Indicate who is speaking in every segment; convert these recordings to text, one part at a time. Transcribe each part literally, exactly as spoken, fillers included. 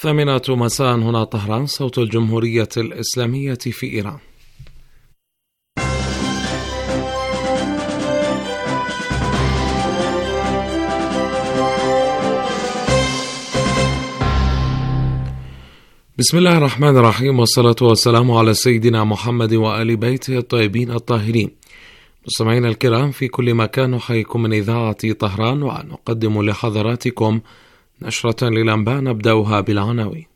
Speaker 1: الثامنة مساء هنا طهران، صوت الجمهورية الإسلامية في إيران. بسم الله الرحمن الرحيم، والصلاة والسلام على سيدنا محمد وآل بيته الطيبين الطاهرين. مستمعينا الكرام في كل مكان، نحييكم من إذاعة طهران ونقدم لحضراتكم نشرة للأنباء نبدأها بالعناوين.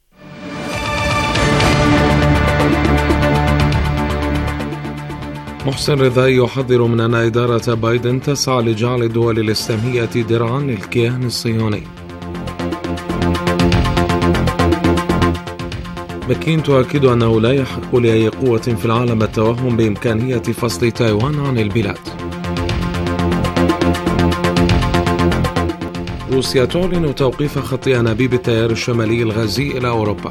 Speaker 1: محسن رضاي يحذر من أن إدارة بايدن تسعى لجعل الدول الإسلامية درعا للكيان الصهيوني. بكين تؤكد أنه لا يحق لأي قوة في العالم التوهم بإمكانية فصل تايوان عن البلاد. روسيا تعلن توقيف خط أنابيب التيار الشمالي الغازي إلى أوروبا.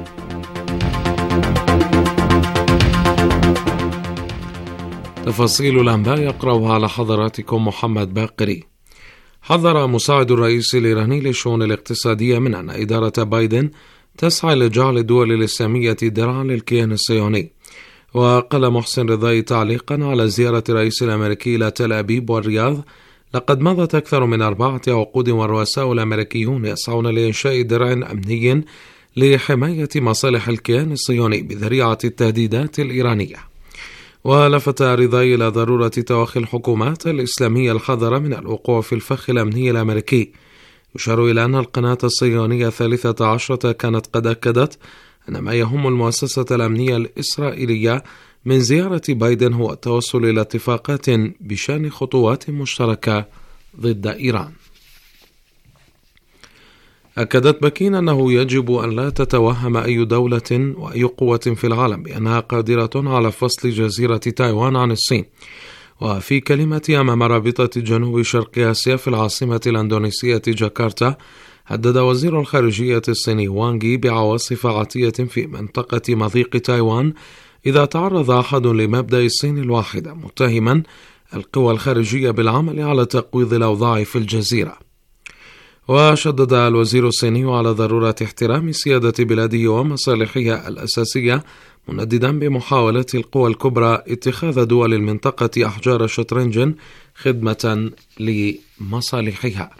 Speaker 1: تفاصيل الأنباء يقرأها على حضراتكم محمد باقري. حذر مساعد الرئيس الإيراني للشؤون الاقتصادية من أن إدارة بايدن تسعى لجعل الدول الإسلامية درعا للكيان الصهيوني. وقال محسن رضاي تعليقا على زيارة الرئيس الأمريكي إلى تل أبيب والرياض: لقد مضت أكثر من أربعة عقود والرؤساء الأمريكيون يسعون لإنشاء درع أمني لحماية مصالح الكيان الصهيوني بذريعة التهديدات الإيرانية. ولفت رضاي إلى ضرورة توخي الحكومات الإسلامية الحذرة من الوقوع في الفخ الأمني الأمريكي. يشار إلى أن القناة الصهيونية الثالثة عشرة كانت قد أكدت أن ما يهم المؤسسة الأمنية الإسرائيلية من زيارة بايدن هو التوصل إلى اتفاقات بشأن خطوات مشتركة ضد إيران. أكدت بكين أنه يجب أن لا تتوهم أي دولة وأي قوة في العالم بأنها قادرة على فصل جزيرة تايوان عن الصين. وفي كلمة أمام رابطة جنوب شرق آسيا في العاصمة الأندونيسية جاكرتا، هدد وزير الخارجية الصيني وانغ بعواصف عاتية في منطقة مضيق تايوان إذا تعرض أحد لمبدأ الصين الواحدة، متهما القوى الخارجية بالعمل على تقويض الأوضاع في الجزيرة. وشدد الوزير الصيني على ضرورة احترام سيادة بلاده ومصالحها الأساسية، منددا بمحاولة القوى الكبرى اتخاذ دول المنطقة أحجار شطرنج خدمة لمصالحها.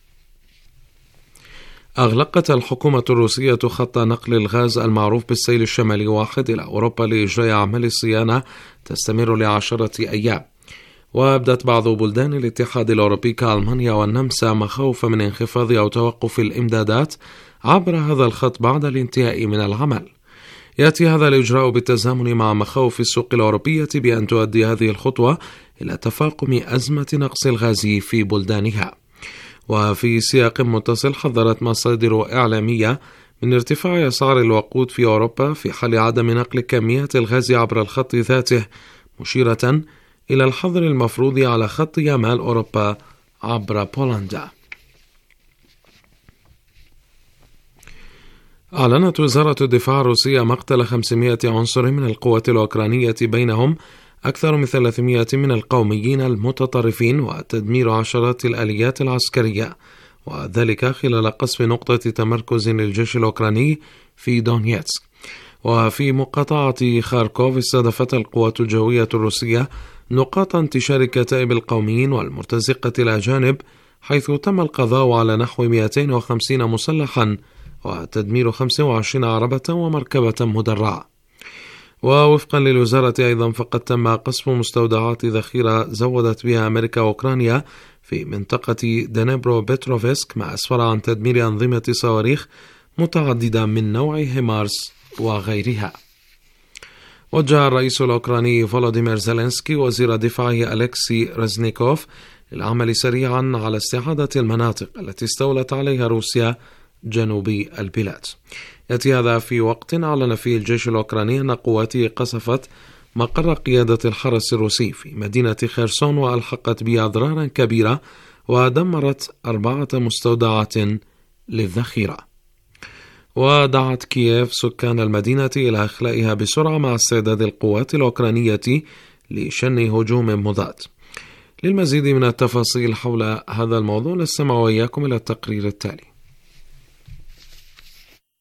Speaker 1: أغلقت الحكومة الروسية خط نقل الغاز المعروف بالسيل الشمالي واحد إلى أوروبا لإجراء أعمال الصيانة تستمر لعشرة أيام. وأبدت بعض بلدان الاتحاد الأوروبي كألمانيا والنمسا مخاوف من انخفاض أو توقف الإمدادات عبر هذا الخط بعد الانتهاء من العمل. يأتي هذا الإجراء بالتزامن مع مخاوف السوق الأوروبية بأن تؤدي هذه الخطوة إلى تفاقم أزمة نقص الغاز في بلدانها. وفي سياق متصل، حذرت مصادر إعلامية من ارتفاع أسعار الوقود في أوروبا في حال عدم نقل كميات الغاز عبر الخط ذاته، مشيرة إلى الحظر المفروض على خط يمال أوروبا عبر بولندا. أعلنت وزارة الدفاع الروسية مقتل خمسمائة عنصر من القوات الأوكرانية، بينهم أكثر من ثلاثمائة من القوميين المتطرفين، وتدمير عشرات الآليات العسكرية، وذلك خلال قصف نقطة تمركز للجيش الأوكراني في دونيتسك. وفي مقاطعة خاركوف استهدفت القوات الجوية الروسية نقاط انتشار كتائب القوميين والمرتزقة الأجانب، حيث تم القضاء على نحو مئتين وخمسين مسلحا وتدمير خمسة وعشرين عربة ومركبة مدرعة. ووفقا للوزارة أيضا، فقد تم قصف مستودعات ذخيرة زودت بها أمريكا وأوكرانيا في منطقة دنيبرو بتروفسك، ما أسفر عن تدمير أنظمة صواريخ متعددة من نوع هيمارس وغيرها. وجه الرئيس الأوكراني فولوديمير زيلينسكي وزير دفاعه أليكسي رزنيكوف للعمل سريعا على استعادة المناطق التي استولت عليها روسيا جنوبي البلاد. يأتي هذا في وقت أعلن فيه الجيش الأوكراني أن قواته قصفت مقر قيادة الحرس الروسي في مدينة خيرسون، وألحقت به أضرارا كبيرة ودمرت أربعة مستودعات للذخيرة. ودعت كييف سكان المدينة إلى إخلائها بسرعة مع استعداد القوات الأوكرانية لشن هجوم مضاد. للمزيد من التفاصيل حول هذا الموضوع نستمع وإياكم إلى التقرير التالي.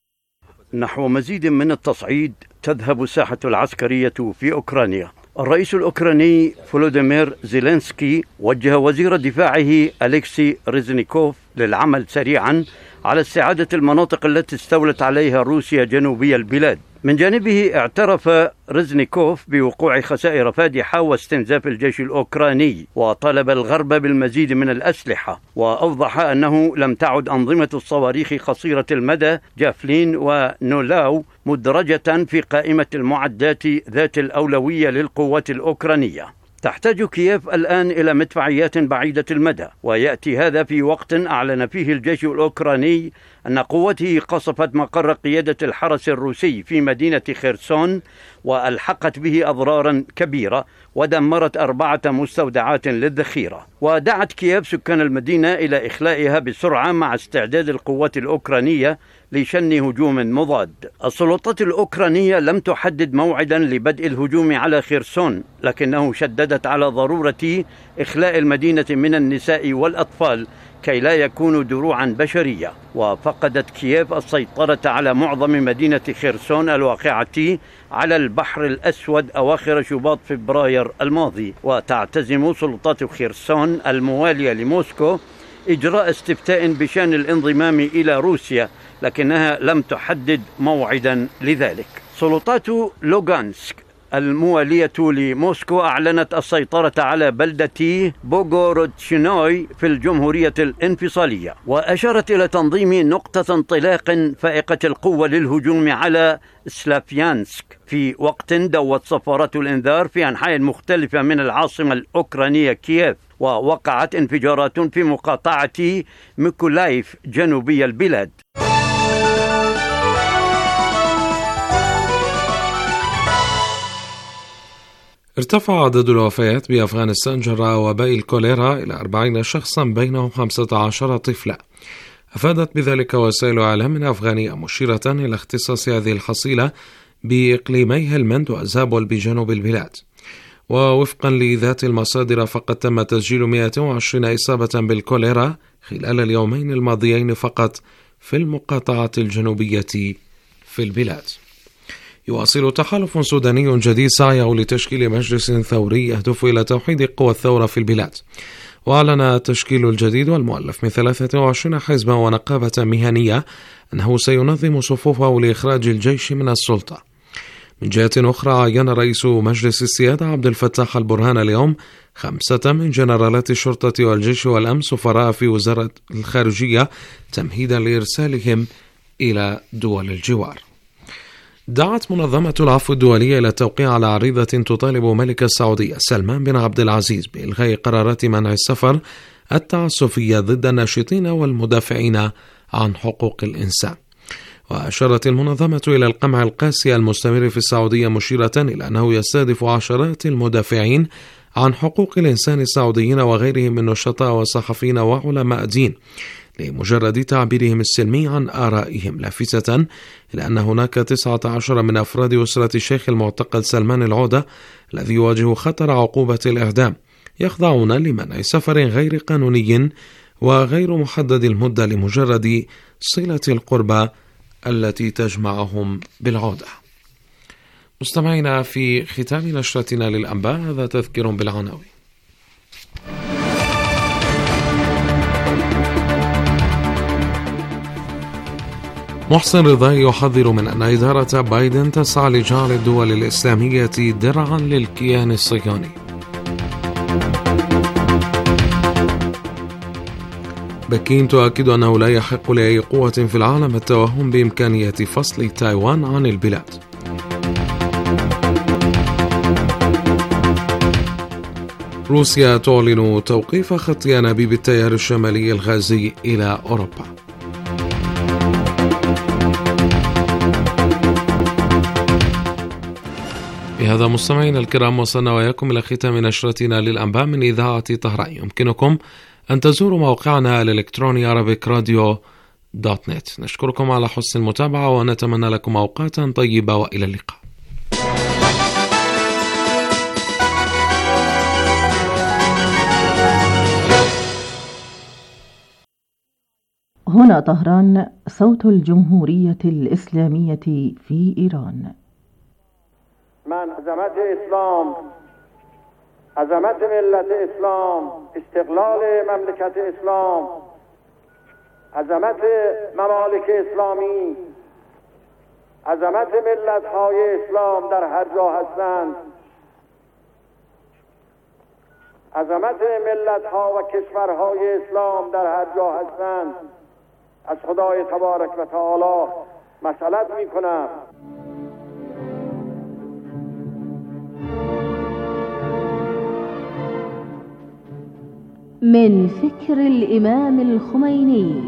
Speaker 2: نحو مزيد من التصعيد تذهب الساحة العسكرية في أوكرانيا. الرئيس الأوكراني فولوديمير زيلينسكي وجه وزير دفاعه أليكسي ريزنيكوف للعمل سريعا على استعادة المناطق التي استولت عليها روسيا جنوبي البلاد. من جانبه اعترف ريزنيكوف بوقوع خسائر فادحة واستنزاف الجيش الأوكراني، وطالب الغرب بالمزيد من الأسلحة، وأوضح أنه لم تعد أنظمة الصواريخ قصيرة المدى جافلين ونولاو مدرجة في قائمة المعدات ذات الأولوية للقوات الأوكرانية. تحتاج كييف الآن إلى مدفعيات بعيدة المدى، ويأتي هذا في وقت أعلن فيه الجيش الأوكراني أن قوته قصفت مقر قيادة الحرس الروسي في مدينة خيرسون وألحقت به أضرارا كبيرة ودمرت أربعة مستودعات للذخيرة. ودعت كييف سكان المدينة إلى إخلائها بسرعة مع استعداد القوات الأوكرانية لشن هجوم مضاد. السلطات الأوكرانية لم تحدد موعدا لبدء الهجوم على خيرسون، لكنه شددت على ضرورة إخلاء المدينة من النساء والأطفال كي لا يكونوا دروعا بشرية. وفقدت كييف السيطرة على معظم مدينة خيرسون الواقعة على البحر الأسود أواخر شباط فبراير الماضي. وتعتزم سلطات خيرسون الموالية لموسكو إجراء استفتاء بشأن الانضمام إلى روسيا، لكنها لم تحدد موعدا لذلك. سلطات لوغانسك الموالية لموسكو أعلنت السيطرة على بلدة بوغورودشنوي في الجمهورية الانفصالية، وأشارت إلى تنظيم نقطة انطلاق فائقة القوة للهجوم على سلافيانسك في وقت دوت صفارات الإنذار في أنحاء مختلفة من العاصمة الأوكرانية كييف. ووقعت انفجارات في مقاطعة ميكولايف جنوبي البلاد.
Speaker 1: ارتفع عدد الوفيات بأفغانستان جراء وباء الكوليرا إلى أربعين شخصا بينهم خمسة عشر طفلا. أفادت بذلك وسائل إعلام أفغانية مشيرة إلى اختصاص هذه الحصيلة بإقليمي هلمند وزابول بجنوب البلاد. ووفقا لذات المصادر فقد تم تسجيل مئة وعشرين إصابة بالكوليرا خلال اليومين الماضيين فقط في المقاطعة الجنوبية في البلاد. يواصل تحالف سوداني جديد سعيه لتشكيل مجلس ثوري يهدف إلى توحيد قوى الثورة في البلاد. وأعلن التشكيل الجديد والمؤلف من ثلاثة وعشرين حزبا ونقابة مهنية أنه سينظم صفوفه لإخراج الجيش من السلطة. من جهة أخرى عين رئيس مجلس السيادة عبد الفتاح البرهان اليوم خمسة من جنرالات الشرطة والجيش والأمن سفراء في وزارة الخارجية تمهيدا لإرسالهم إلى دول الجوار. دعت منظمة العفو الدولية إلى التوقيع على عريضة تطالب ملك السعودية سلمان بن عبد العزيز بإلغاء قرارات منع السفر التعسفية ضد الناشطين والمدافعين عن حقوق الإنسان. وأشارت المنظمة إلى القمع القاسي المستمر في السعودية مشيرة إلى أنه يستهدف عشرات المدافعين عن حقوق الإنسان السعوديين وغيرهم من نشطاء وصحفيين وعلماء دين لمجرد تعبيرهم السلمي عن آرائهم، لافتة إلى أن هناك تسعة عشر من أفراد أسرة الشيخ المعتقل سلمان العودة الذي يواجه خطر عقوبة الإعدام يخضعون لمنع سفر غير قانوني وغير محدد المدة لمجرد صلة القربى التي تجمعهم بالعودة. مستمعينا، في ختام نشرتنا للأنباء هذا تذكير بالعناوين. محسن رضا يحذر من أن إدارة بايدن تسعى لجعل الدول الإسلامية درعا للكيان الصهيوني. بكين تؤكد أنه لا يحق لأي قوة في العالم التوهم بإمكانية فصل تايوان عن البلاد. روسيا تعلن توقيف خط أنابيب التيار الشمالي الغازي إلى أوروبا. بهذا مستمعينا الكرام وصلنا وإياكم إلى ختام نشرتنا للأنباء من إذاعة طهران. يمكنكم أن تزوروا موقعنا الإلكتروني عربيك راديو دوت نت. نشكركم على حسن المتابعة ونتمنى لكم أوقاتا طيبة وإلى اللقاء.
Speaker 3: هنا طهران، صوت الجمهورية الإسلامية في إيران.
Speaker 4: من عظمت اسلام، عظمت ملت اسلام، استقلال مملکت اسلام، عظمت ممالک اسلامی، عظمت ملت های اسلام در هر جا هستند، عظمت ملت ها و کشورهای اسلام در هر جا هستند، از خدای تبارک و تعالی مسئلت می کنم.
Speaker 3: من فكر الإمام الخميني.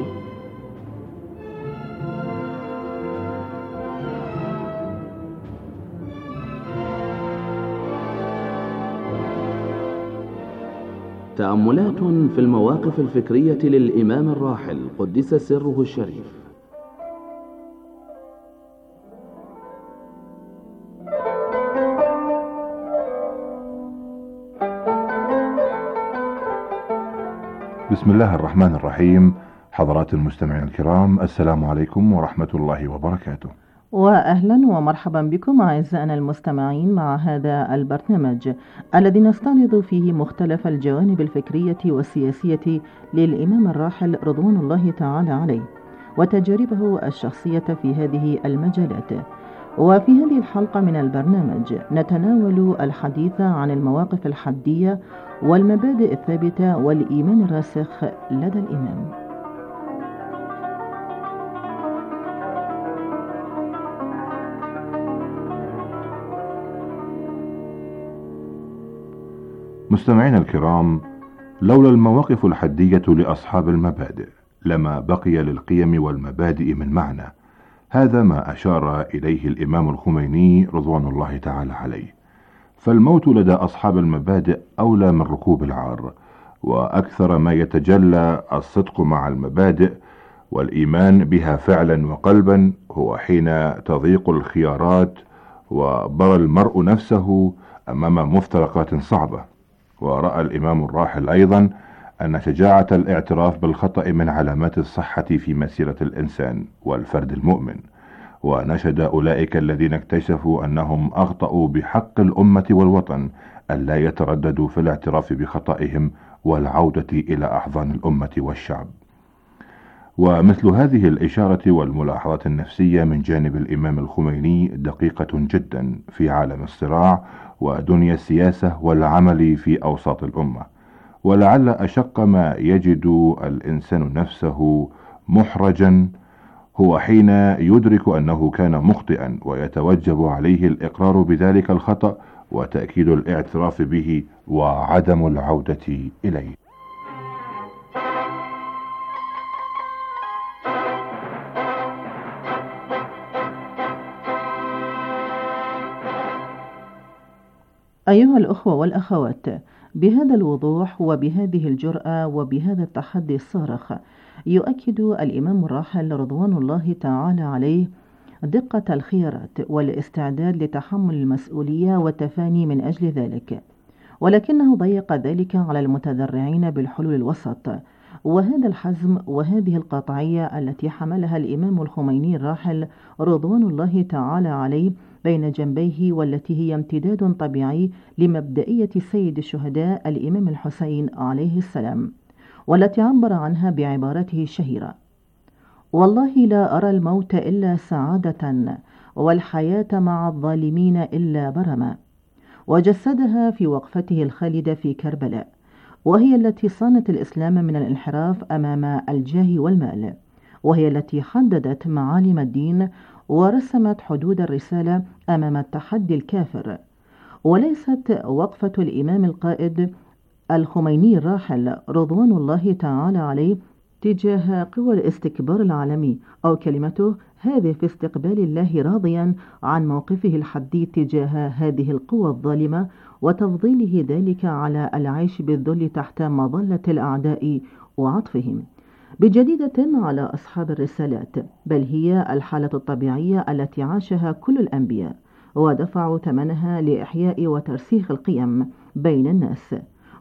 Speaker 5: تأملات في المواقف الفكرية للإمام الراحل قدس سره الشريف.
Speaker 6: بسم الله الرحمن الرحيم. حضرات المستمعين الكرام، السلام عليكم ورحمة الله وبركاته،
Speaker 3: وأهلا ومرحبا بكم أعزائنا المستمعين مع هذا البرنامج الذي نستعرض فيه مختلف الجوانب الفكرية والسياسية للإمام الراحل رضوان الله تعالى عليه وتجاربه الشخصية في هذه المجالات. وفي هذه الحلقة من البرنامج نتناول الحديث عن المواقف الحدية والمبادئ الثابتة والإيمان الراسخ لدى الإمام.
Speaker 6: مستمعين الكرام، لولا المواقف الحدية لأصحاب المبادئ لما بقي للقيم والمبادئ من معنى. هذا ما أشار إليه الإمام الخميني رضوان الله تعالى عليه. فالموت لدى أصحاب المبادئ أولى من ركوب العار، وأكثر ما يتجلى الصدق مع المبادئ والإيمان بها فعلا وقلبا هو حين تضيق الخيارات وبرى المرء نفسه أمام مفترقات صعبة. ورأى الإمام الراحل أيضا أن شجاعة الاعتراف بالخطأ من علامات الصحة في مسيرة الإنسان والفرد المؤمن، ونشد أولئك الذين اكتشفوا أنهم أخطأوا بحق الأمة والوطن ألا يترددوا في الاعتراف بخطئهم والعودة إلى أحضان الأمة والشعب. ومثل هذه الإشارة والملاحظة النفسية من جانب الإمام الخميني دقيقة جدا في عالم الصراع ودنيا السياسة والعمل في أوساط الأمة. ولعل أشق ما يجد الإنسان نفسه محرجا هو حين يدرك أنه كان مخطئا ويتوجب عليه الإقرار بذلك الخطأ وتأكيد الاعتراف به وعدم العودة إليه.
Speaker 3: أيها الأخوة والأخوات، بهذا الوضوح وبهذه الجرأة وبهذا التحدي الصارخ يؤكد الإمام الراحل رضوان الله تعالى عليه دقة الخيارات والاستعداد لتحمل المسؤولية والتفاني من أجل ذلك، ولكنه ضيق ذلك على المتذرعين بالحلول الوسط. وهذا الحزم وهذه القاطعية التي حملها الإمام الخميني الراحل رضوان الله تعالى عليه بين جنبيه، والتي هي امتداد طبيعي لمبدئية سيد الشهداء الإمام الحسين عليه السلام، والتي عبر عنها بعبارته الشهيرة: والله لا أرى الموت إلا سعادة والحياة مع الظالمين إلا برما، وجسدها في وقفته الخالدة في كربلاء، وهي التي صانت الإسلام من الانحراف أمام الجاه والمال، وهي التي حددت معالم الدين ورسمت حدود الرسالة أمام التحدي الكافر. وليست وقفة الإمام القائد الخميني الراحل رضوان الله تعالى عليه تجاه قوى الاستكبار العالمي أو كلمته هذه في استقبال الله راضيا عن موقفه الحديد تجاه هذه القوى الظالمة وتفضيله ذلك على العيش بالذل تحت مظلة الأعداء وعطفهم بجديدة على أصحاب الرسالات، بل هي الحالة الطبيعية التي عاشها كل الأنبياء ودفعوا ثمنها لإحياء وترسيخ القيم بين الناس.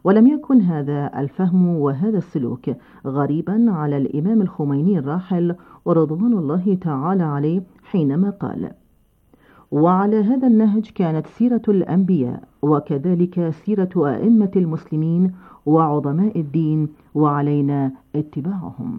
Speaker 3: ولم يكن هذا الفهم وهذا السلوك غريبا على الإمام الخميني الراحل رضوان الله تعالى عليه حينما قال: وعلى هذا النهج كانت سيرة الأنبياء، وكذلك سيرة أئمة المسلمين وعظماء الدين، وعلينا اتباعهم.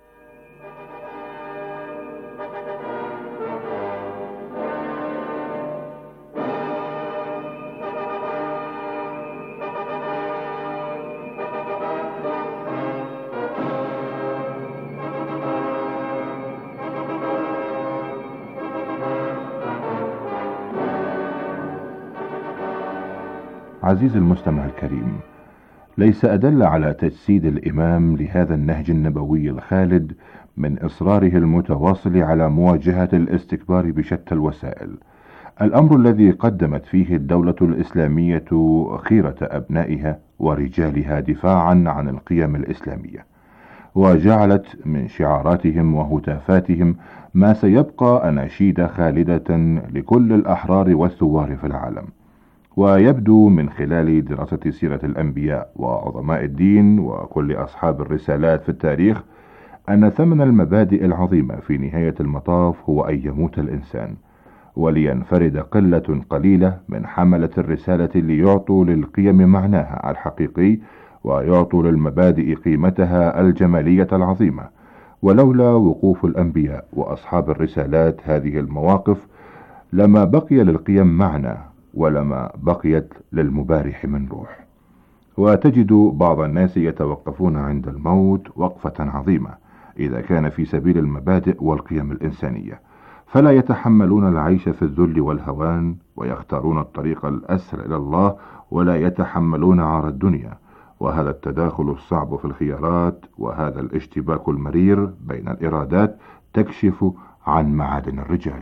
Speaker 6: عزيزي المستمع الكريم، ليس أدل على تجسيد الإمام لهذا النهج النبوي الخالد من إصراره المتواصل على مواجهة الاستكبار بشتى الوسائل، الأمر الذي قدمت فيه الدولة الإسلامية خيرة أبنائها ورجالها دفاعا عن القيم الإسلامية، وجعلت من شعاراتهم وهتافاتهم ما سيبقى أناشيد خالدة لكل الأحرار والثوار في العالم. ويبدو من خلال دراسة سيرة الأنبياء وعظماء الدين وكل أصحاب الرسالات في التاريخ أن ثمن المبادئ العظيمة في نهاية المطاف هو أن يموت الإنسان، ولينفرد قلة قليلة من حملة الرسالة ليعطوا للقيم معناها الحقيقي ويعطوا للمبادئ قيمتها الجمالية العظيمة. ولولا وقوف الأنبياء وأصحاب الرسالات هذه المواقف لما بقي للقيم معنى، ولما بقيت للمبارح من روح. وتجد بعض الناس يتوقفون عند الموت وقفة عظيمة إذا كان في سبيل المبادئ والقيم الإنسانية، فلا يتحملون العيش في الذل والهوان، ويختارون الطريق الأسهل إلى الله ولا يتحملون عار الدنيا. وهذا التداخل الصعب في الخيارات وهذا الاشتباك المرير بين الإرادات تكشف عن معادن الرجال.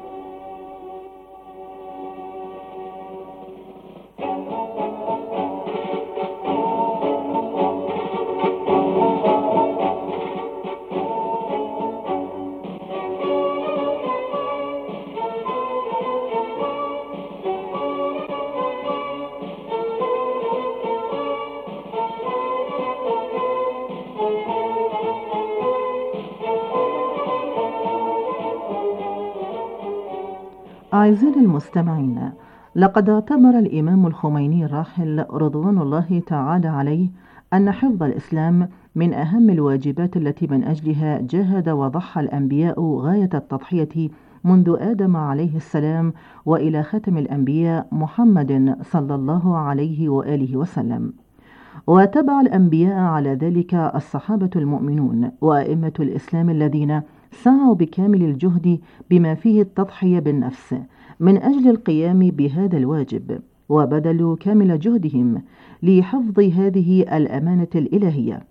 Speaker 3: أعزائي المستمعين، لقد اعتبر الإمام الخميني الراحل رضوان الله تعالى عليه أن حفظ الإسلام من أهم الواجبات التي من أجلها جاهد وضحى الأنبياء غاية التضحية منذ آدم عليه السلام وإلى ختم الأنبياء محمد صلى الله عليه وآله وسلم. وتبع الأنبياء على ذلك الصحابة المؤمنون وأئمة الإسلام الذين سعوا بكامل الجهد بما فيه التضحية بالنفس من أجل القيام بهذا الواجب، وبذلوا كامل جهدهم لحفظ هذه الأمانة الإلهية.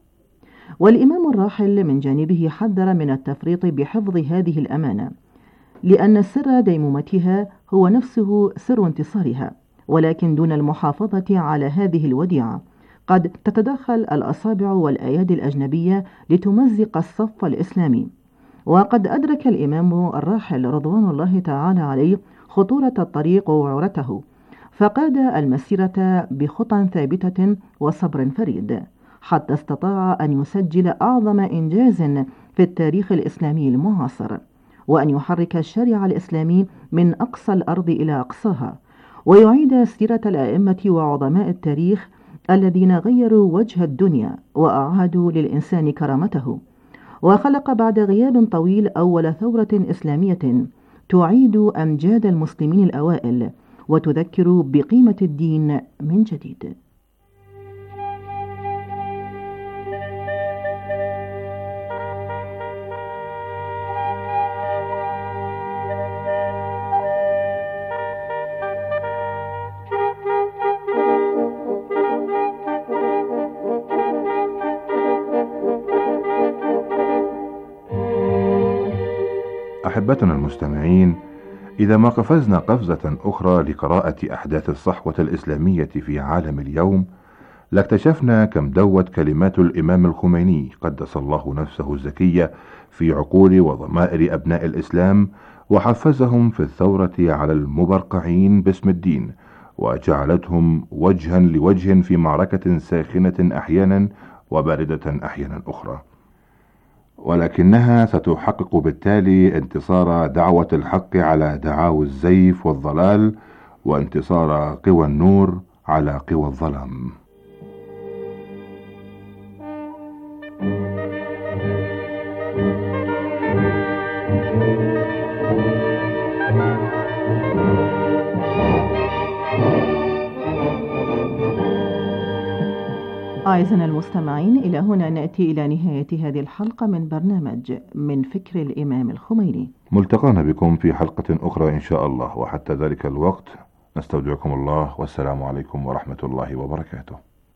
Speaker 3: والإمام الراحل من جانبه حذر من التفريط بحفظ هذه الأمانة، لأن سر ديمومتها هو نفسه سر انتصارها، ولكن دون المحافظة على هذه الوديعة قد تتدخل الأصابع والأيادي الأجنبية لتمزق الصف الإسلامي. وقد أدرك الإمام الراحل رضوان الله تعالى عليه خطورة الطريق وعورته، فقاد المسيرة بخطى ثابتة وصبر فريد حتى استطاع أن يسجل أعظم إنجاز في التاريخ الإسلامي المعاصر، وأن يحرك الشريعة الإسلامي من أقصى الأرض إلى أقصاها، ويعيد سيرة الأئمة وعظماء التاريخ الذين غيروا وجه الدنيا وأعادوا للإنسان كرامته. وخلق بعد غياب طويل أول ثورة إسلامية تعيد أمجاد المسلمين الأوائل وتذكر بقيمة الدين من جديد.
Speaker 6: أحبتنا المستمعين، إذا ما قفزنا قفزة أخرى لقراءة أحداث الصحوة الإسلامية في عالم اليوم، لاكتشفنا كم دوت كلمات الإمام الخميني قدس الله نفسه الزكية في عقول وضمائر أبناء الإسلام، وحفزهم في الثورة على المبرقعين باسم الدين، وجعلتهم وجها لوجه في معركة ساخنة أحيانا وباردة أحيانا أخرى، ولكنها ستحقق بالتالي انتصار دعوة الحق على دعاوى الزيف والضلال، وانتصار قوى النور على قوى الظلام.
Speaker 3: أعزائنا المستمعين، إلى هنا نأتي إلى نهاية هذه الحلقة من برنامج من فكر الإمام الخميني.
Speaker 6: ملتقانا بكم في حلقة أخرى إن شاء الله، وحتى ذلك الوقت نستودعكم الله، والسلام عليكم ورحمة الله وبركاته.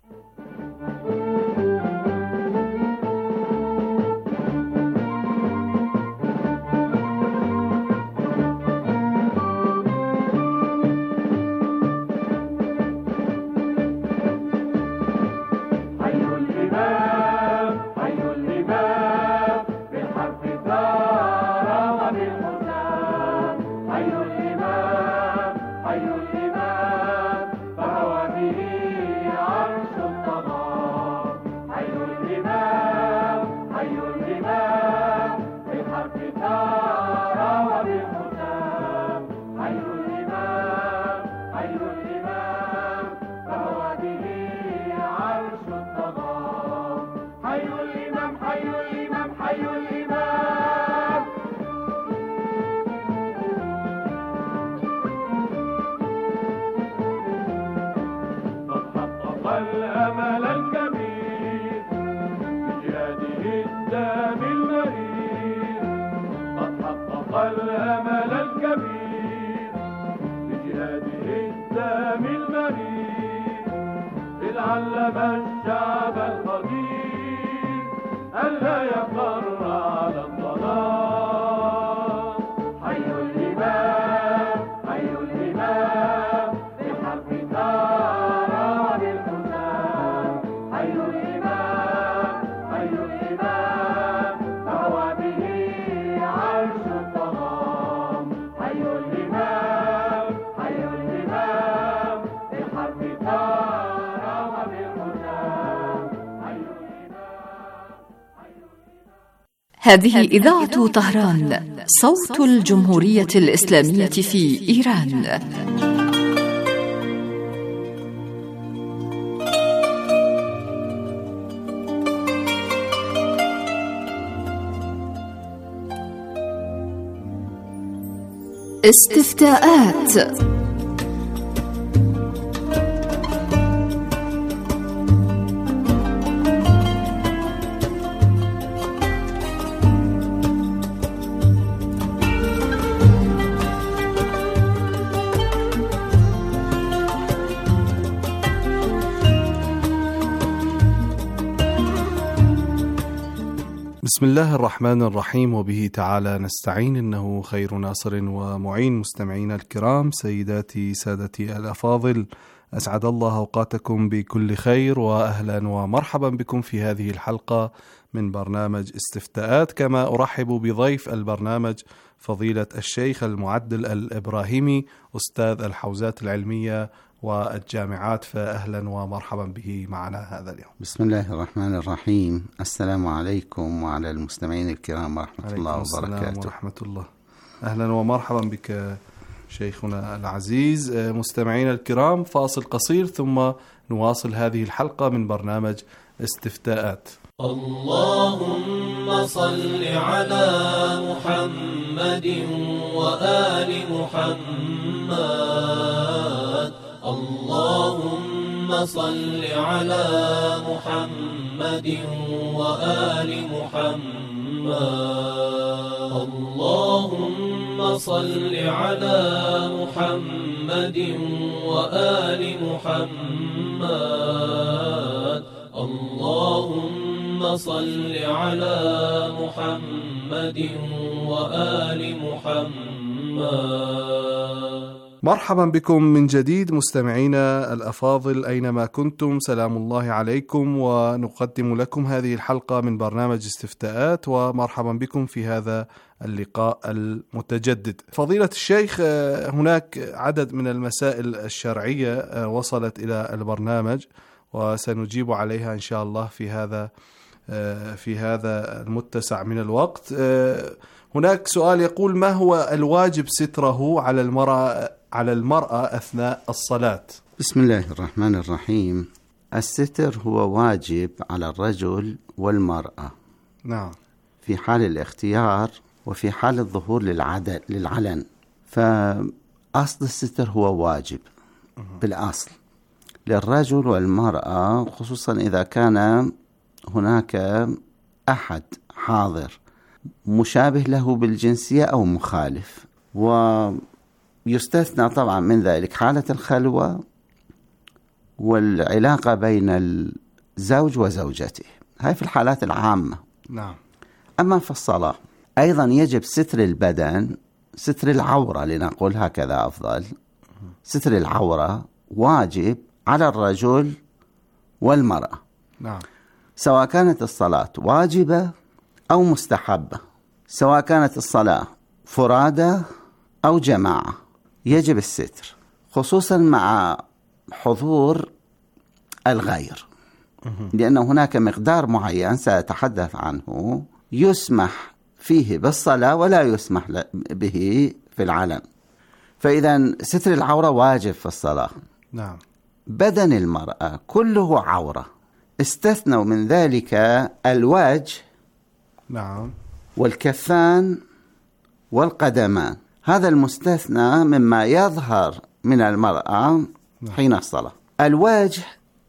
Speaker 7: علم الشعب القدير ألا يقر على الظلام. حي الإمام حي الإمام بالحق ثار بالحسام. حي الإمام حي الإمام دعوى به عرش الطغام. حي الإمام حي الإمام بالحق ثار.
Speaker 8: هذه إذاعة طهران، صوت الجمهورية الإسلامية في إيران. استفتاءات.
Speaker 9: بسم الله الرحمن الرحيم، وبه تعالى نستعين، إنه خير ناصر ومعين. مستمعين الكرام، سيداتي سادتي الأفاضل، أسعد الله أوقاتكم بكل خير، وأهلا ومرحبا بكم في هذه الحلقة من برنامج استفتاءات. كما أرحب بضيف البرنامج فضيلة الشيخ المعدل الإبراهيمي، أستاذ الحوزات العلمية والجامعات، فأهلا ومرحبا به معنا هذا اليوم.
Speaker 10: بسم الله الرحمن الرحيم. السلام عليكم وعلى المستمعين الكرام ورحمة الله وبركاته.
Speaker 9: السلام ورحمة الله. أهلا ومرحبا بك شيخنا العزيز. مستمعين الكرام، فاصل قصير ثم نواصل هذه الحلقة من برنامج استفتاءات.
Speaker 7: اللهم صل على محمد وآل محمد. اللهم صل على محمد وآل محمد. اللهم صل على محمد وآل محمد. اللهم صل على محمد وآل محمد.
Speaker 9: مرحبا بكم من جديد مستمعينا الأفاضل أينما كنتم، سلام الله عليكم، ونقدم لكم هذه الحلقة من برنامج استفتاءات، ومرحبا بكم في هذا اللقاء المتجدد. فضيلة الشيخ، هناك عدد من المسائل الشرعية وصلت إلى البرنامج وسنجيب عليها إن شاء الله في هذا في هذا المتسع من الوقت. هناك سؤال يقول: ما هو الواجب ستره على المرأة على المرأة أثناء الصلاة؟
Speaker 10: بسم الله الرحمن الرحيم. الستر هو واجب على الرجل والمرأة،
Speaker 9: نعم،
Speaker 10: في حال الاختيار وفي حال الظهور للعدل للعلن. فأصل الستر هو واجب بالأصل للرجل والمرأة، خصوصا إذا كان هناك أحد حاضر مشابه له بالجنسية أو مخالف. ويستثنى طبعا من ذلك حالة الخلوة والعلاقة بين الزوج وزوجته، هاي في الحالات العامة.
Speaker 9: نعم.
Speaker 10: أما في الصلاة أيضا يجب ستر البدن، ستر العورة لنقول هكذا أفضل. ستر العورة واجب على الرجل والمرأة،
Speaker 9: نعم،
Speaker 10: سواء كانت الصلاة واجبة أو مستحبة، سواء كانت الصلاة فرادى أو جماعة، يجب الستر، خصوصا مع حضور الغير، لأن هناك مقدار معين سأتحدث عنه يسمح فيه بالصلاة ولا يسمح به في العلن. فإذا ستر العورة واجب في الصلاة.
Speaker 9: نعم.
Speaker 10: بدن المرأة كله عورة، استثنوا من ذلك الوجه،
Speaker 9: نعم،
Speaker 10: والكفان والقدمان، هذا المستثنى مما يظهر من المرأة حين الصلاة. الوجه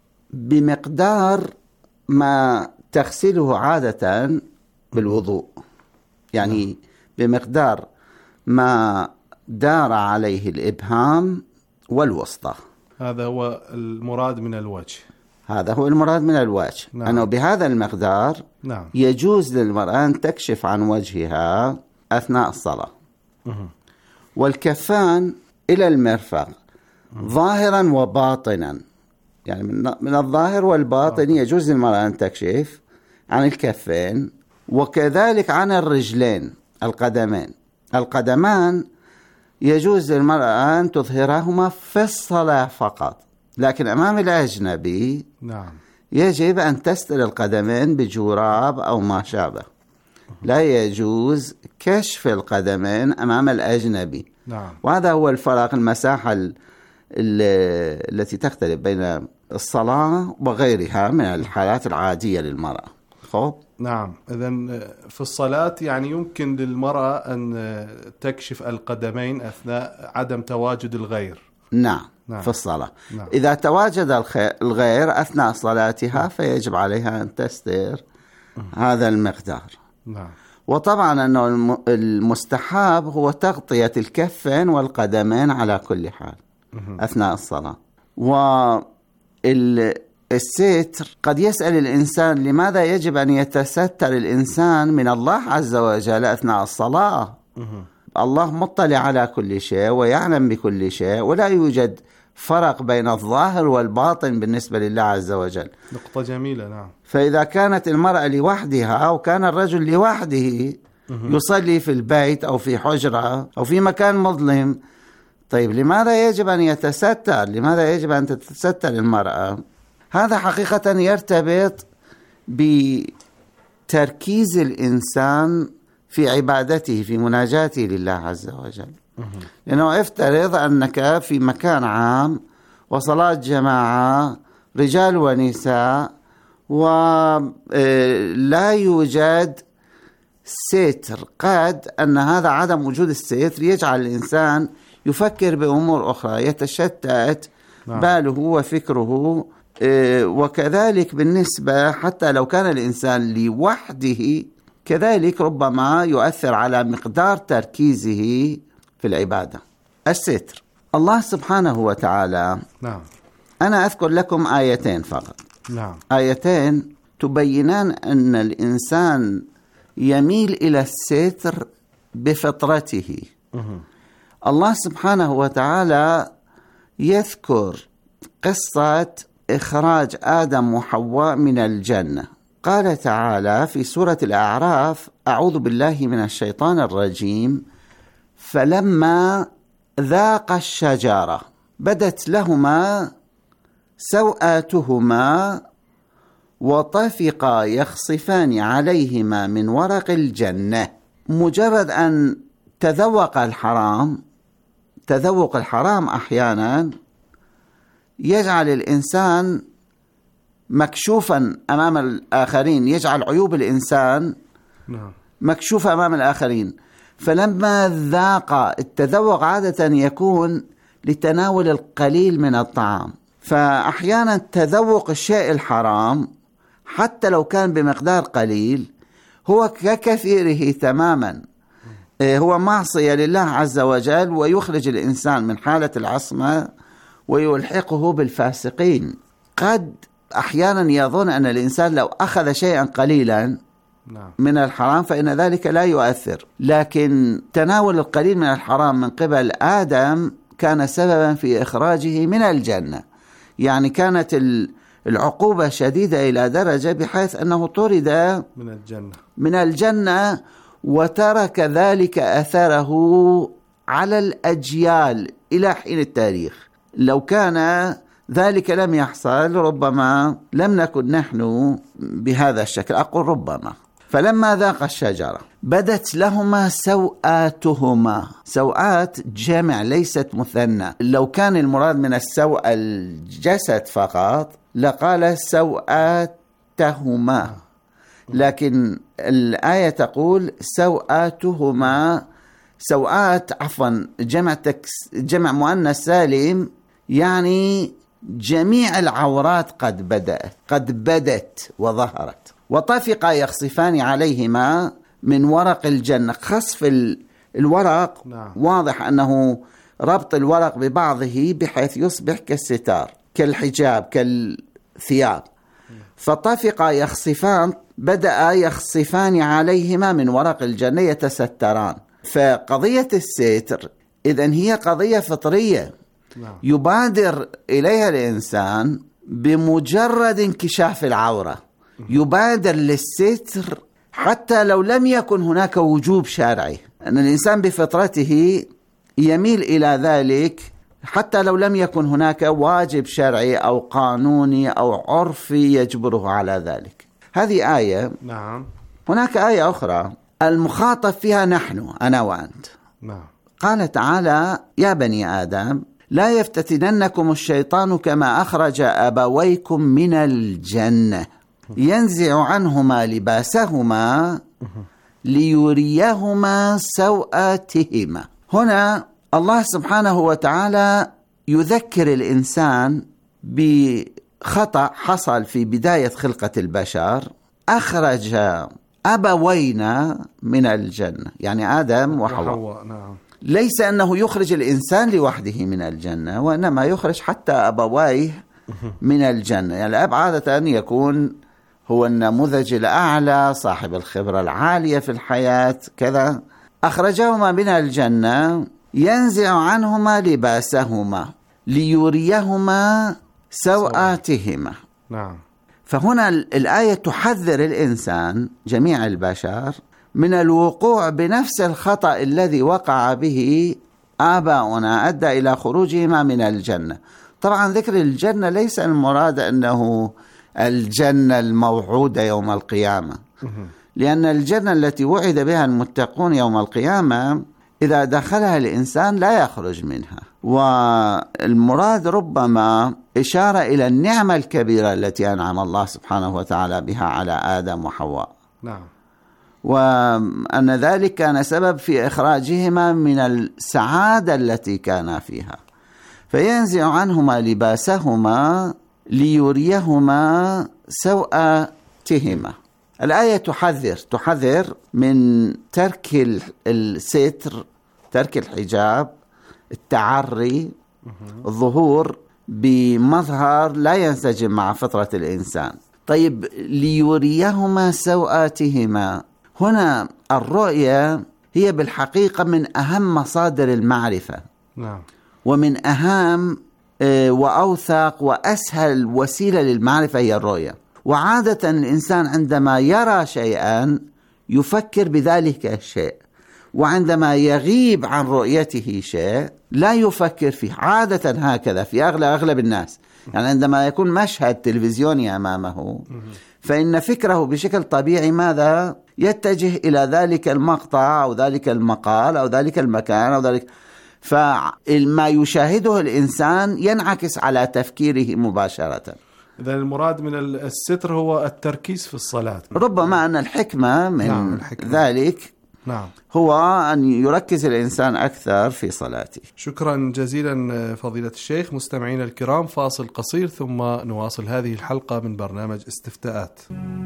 Speaker 10: بمقدار ما تغسله عادة بالوضوء، يعني بمقدار ما دار عليه الإبهام والوسطى،
Speaker 9: هذا هو المراد من الوجه.
Speaker 10: هذا هو المراد من الوجه.
Speaker 9: نعم.
Speaker 10: أنه بهذا المقدار
Speaker 9: نعم.
Speaker 10: يجوز للمرأة أن تكشف عن وجهها أثناء الصلاة.
Speaker 9: مه.
Speaker 10: والكفان إلى المرفق ظاهرا وباطنا، يعني من الظاهر والباطن يجوز للمرأة أن تكشف عن الكفين، وكذلك عن الرجلين القدمين. القدمان يجوز للمرأة أن تظهرهما في الصلاة فقط، لكن أمام الأجنبي
Speaker 9: نعم
Speaker 10: يجب أن تستر القدمين بجراب أو ما شابه. لا يجوز كشف القدمين أمام الأجنبي.
Speaker 9: نعم.
Speaker 10: وهذا هو الفرق، المساحة التي تختلف بين الصلاة وغيرها من الحالات العادية للمرأة. خب؟
Speaker 9: نعم. إذن في الصلاة يعني يمكن للمرأة أن تكشف القدمين أثناء عدم تواجد الغير.
Speaker 10: نعم.
Speaker 9: نعم.
Speaker 10: في الصلاة.
Speaker 9: نعم.
Speaker 10: إذا تواجد الغير أثناء صلاتها فيجب عليها أن تستر هذا المقدار.
Speaker 9: نعم.
Speaker 10: وطبعا أنه المستحب هو تغطية الكفين والقدمين على كل حال أثناء الصلاة. والستر قد يسأل الإنسان لماذا يجب أن يتستر الإنسان من الله عز وجل أثناء الصلاة؟ الله مطلع على كل شيء ويعلم بكل شيء، ولا يوجد فرق بين الظاهر والباطن بالنسبة لله عز وجل.
Speaker 9: نقطة جميلة. نعم.
Speaker 10: فإذا كانت المرأة لوحدها أو كان الرجل لوحده يصلي في البيت أو في حجرة أو في مكان مظلم، طيب لماذا يجب أن يتستر؟ لماذا يجب أن تتستر المرأة؟ هذا حقيقة يرتبط بتركيز الإنسان في عبادته، في مناجاته لله عز وجل. لأنه افترض أنك في مكان عام وصلاة جماعة رجال ونساء ولا يوجد ستر، قد أن هذا عدم وجود الستر يجعل الإنسان يفكر بأمور أخرى، يتشتت باله وفكره. وكذلك بالنسبة حتى لو كان الإنسان لوحده كذلك ربما يؤثر على مقدار تركيزه في العبادة. الستر الله سبحانه وتعالى.
Speaker 9: نعم.
Speaker 10: أنا أذكر لكم آيتين فقط.
Speaker 9: نعم.
Speaker 10: آيتين تبينان أن الإنسان يميل إلى الستر بفطرته. الله سبحانه وتعالى يذكر قصة إخراج آدم وحواء من الجنة. قال تعالى في سورة الأعراف: أعوذ بالله من الشيطان الرجيم: فلما ذاقا الشجرة بدت لهما سوآتهما وطفقا يخصفان عليهما من ورق الجنة. مجرد أن تذوق الحرام، تذوق الحرام أحيانا يجعل الإنسان مكشوفا أمام الآخرين، يجعل عيوب الإنسان مكشوفة أمام الآخرين. فلما ذاق، التذوق عادة يكون لتناول القليل من الطعام، فأحيانا تذوق الشيء الحرام حتى لو كان بمقدار قليل هو ككثيره تماما، هو معصية لله عز وجل، ويخرج الإنسان من حالة العصمة ويلحقه بالفاسقين. قد أحيانا يظن أن الإنسان لو أخذ شيئا قليلا من الحرام فإن ذلك لا يؤثر، لكن تناول القليل من الحرام من قبل آدم كان سببا في إخراجه من الجنة. يعني كانت العقوبة شديدة إلى درجة بحيث أنه طرد
Speaker 9: من الجنة
Speaker 10: من الجنة وترك ذلك أثره على الأجيال إلى حين التاريخ. لو كان ذلك لم يحصل ربما لم نكن نحن بهذا الشكل، أقول ربما. فلما ذاق الشجرة بدت لهما سوآتهما. سوآت جمع ليست مثنى، لو كان المراد من السوء الجسد فقط لقال سوآتهما، لكن الآية تقول سوآتهما. سوآت عفوا جمع تكس جمع مؤنث سالم، يعني جميع العورات قد بدأت قد بدت وظهرت. وطفقا يخصفان عليهما من ورق الجنة. خصف الورق نعم. واضح أنه ربط الورق ببعضه بحيث يصبح كالستار، كالحجاب، كالثياب. فطفقا يخصفان، بدأ يخصفان عليهما من ورق الجنة، يتستران. فقضية الستر إذن هي قضية فطرية نعم. يبادر إليها الإنسان بمجرد انكشاف العورة، يبادر للستر حتى لو لم يكن هناك وجوب شرعي، أن الإنسان بفطرته يميل إلى ذلك حتى لو لم يكن هناك واجب شرعي أو قانوني أو عرفي يجبره على ذلك. هذه آية
Speaker 9: نعم.
Speaker 10: هناك آية أخرى المخاطب فيها نحن، أنا وأنت
Speaker 9: نعم.
Speaker 10: قال تعالى: يا بني آدم لا يفتتننكم الشيطان كما أخرج أبويكم من الجنة ينزع عنهما لباسهما ليريهما سوآتهما. هنا الله سبحانه وتعالى يذكر الإنسان بخطأ حصل في بداية خلقة البشر، أخرج أبوينا من الجنة، يعني آدم وحواء.
Speaker 9: نعم.
Speaker 10: ليس أنه يخرج الإنسان لوحده من الجنة، وإنما يخرج حتى أبويه من الجنة. يعني الأب عادة أن يكون هو النموذج الأعلى، صاحب الخبرة العالية في الحياة كذا. أخرجهما من الجنة ينزع عنهما لباسهما ليريهما سوآتهما.
Speaker 9: نعم.
Speaker 10: فهنا الآية تحذر الإنسان جميع البشر من الوقوع بنفس الخطأ الذي وقع به آباؤنا أدى إلى خروجهما من الجنة. طبعا ذكر الجنة ليس المراد أنه الجنة الموعودة يوم القيامة، لأن الجنة التي وعد بها المتقون يوم القيامة إذا دخلها الإنسان لا يخرج منها. والمراد ربما إشارة إلى النعمة الكبيرة التي أنعم الله سبحانه وتعالى بها على آدم وحواء.
Speaker 9: نعم.
Speaker 10: وأن ذلك كان سبب في إخراجهما من السعادة التي كانا فيها. فينزع عنهما لباسهما ليريهما سوآتهما. الآية تحذر تحذر من ترك الستر، ترك الحجاب، التعري، الظهور بمظهر لا ينسجم مع فطرة الإنسان. طيب، ليريهما سوآتهما، هنا الرؤية هي بالحقيقة من أهم مصادر المعرفة.
Speaker 9: نعم.
Speaker 10: ومن أهم وأوثق وأسهل وسيلة للمعرفة هي الرؤية. وعادة الإنسان عندما يرى شيئا يفكر بذلك الشيء، وعندما يغيب عن رؤيته شيء لا يفكر فيه. عادة هكذا في أغلب أغلب الناس، يعني عندما يكون مشهد تلفزيوني أمامه فإن فكره بشكل طبيعي ماذا؟ يتجه إلى ذلك المقطع أو ذلك المقال أو ذلك المكان أو ذلك، فما يشاهده الإنسان ينعكس على تفكيره مباشرة.
Speaker 9: إذن المراد من الستر هو التركيز في الصلاة.
Speaker 10: ربما أن الحكمة من نعم الحكمة. ذلك
Speaker 9: نعم.
Speaker 10: هو أن يركز الإنسان أكثر في صلاته.
Speaker 9: شكرا جزيلا فضيلة الشيخ. مستمعينا الكرام، فاصل قصير ثم نواصل هذه الحلقة من برنامج استفتاءات.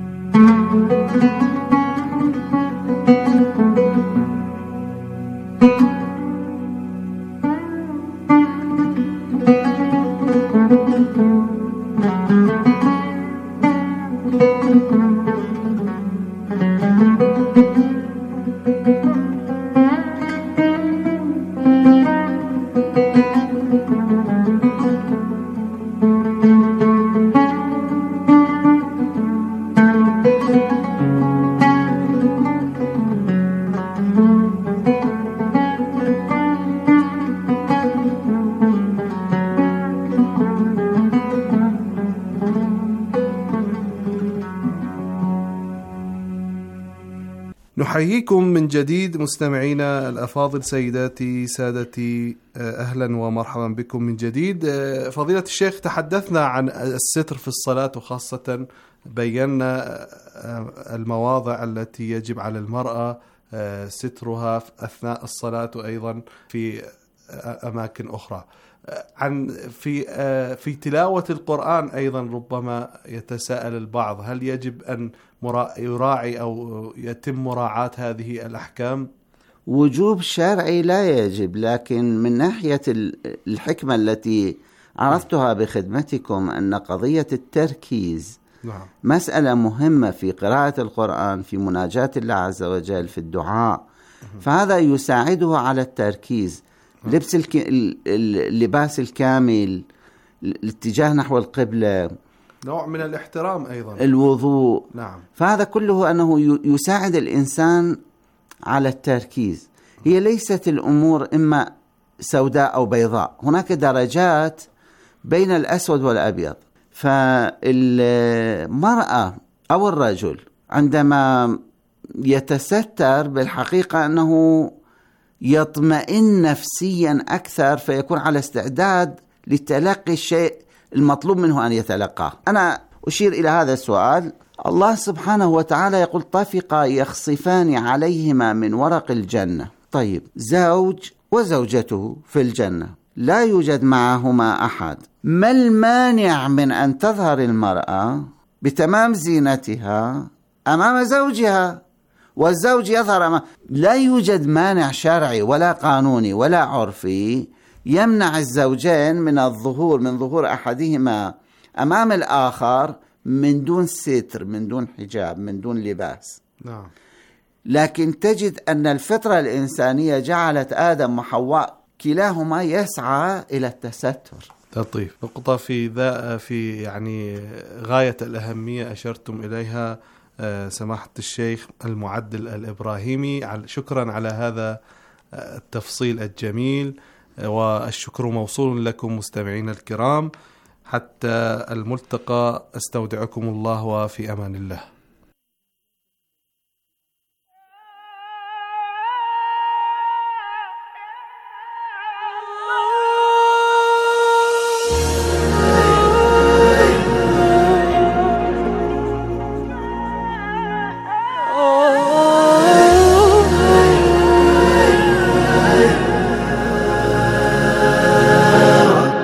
Speaker 9: نحييكم من جديد مستمعينا الأفاضل، سيداتي سادتي، أهلا ومرحبا بكم من جديد. فضيلة الشيخ، تحدثنا عن الستر في الصلاة، وخاصة بينا المواضع التي يجب على المرأة سترها أثناء الصلاة وأيضا في أماكن أخرى. عن في في تلاوة القرآن أيضا ربما يتساءل البعض، هل يجب أن يراعي أو يتم مراعاة هذه الأحكام؟
Speaker 10: وجوب شرعي لا يجب، لكن من ناحية الحكمة التي عرفتها بخدمتكم أن قضية التركيز نعم. مسألة مهمة في قراءة القرآن، في مناجاة الله عز وجل، في الدعاء، فهذا يساعده على التركيز. لبس الك... اللباس الكامل، الاتجاه نحو القبلة،
Speaker 9: نوع من الاحترام أيضا،
Speaker 10: الوضوء
Speaker 9: نعم.
Speaker 10: فهذا كله أنه يساعد الإنسان على التركيز. هي ليست الأمور إما سوداء أو بيضاء، هناك درجات بين الأسود والأبيض. فالمرأة أو الرجل عندما يتستر بالحقيقة أنه يطمئن نفسيا أكثر، فيكون على استعداد لتلقي الشيء المطلوب منه أن يتلقاه. أنا أشير إلى هذا السؤال. الله سبحانه وتعالى يقول: طفقا يخصفان عليهما من ورق الجنة. طيب، زوج وزوجته في الجنة لا يوجد معهما أحد، ما المانع من أن تظهر المرأة بتمام زينتها أمام زوجها والزوج يظهر أمام؟ لا يوجد مانع شرعي ولا قانوني ولا عرفي يمنع الزوجين من الظهور من ظهور أحدهما أمام الآخر من دون ستر، من دون حجاب، من دون لباس.
Speaker 9: نعم.
Speaker 10: لكن تجد أن الفطرة الإنسانية جعلت آدم وحواء كلاهما يسعى إلى التستر.
Speaker 9: لطيف. نقطة في ذا في يعني غاية الأهمية أشرتم إليها سماحة الشيخ المعدل الإبراهيمي. شكرا على هذا التفصيل الجميل، والشكر موصول لكم مستمعين الكرام. حتى الملتقى، استودعكم الله وفي أمان الله.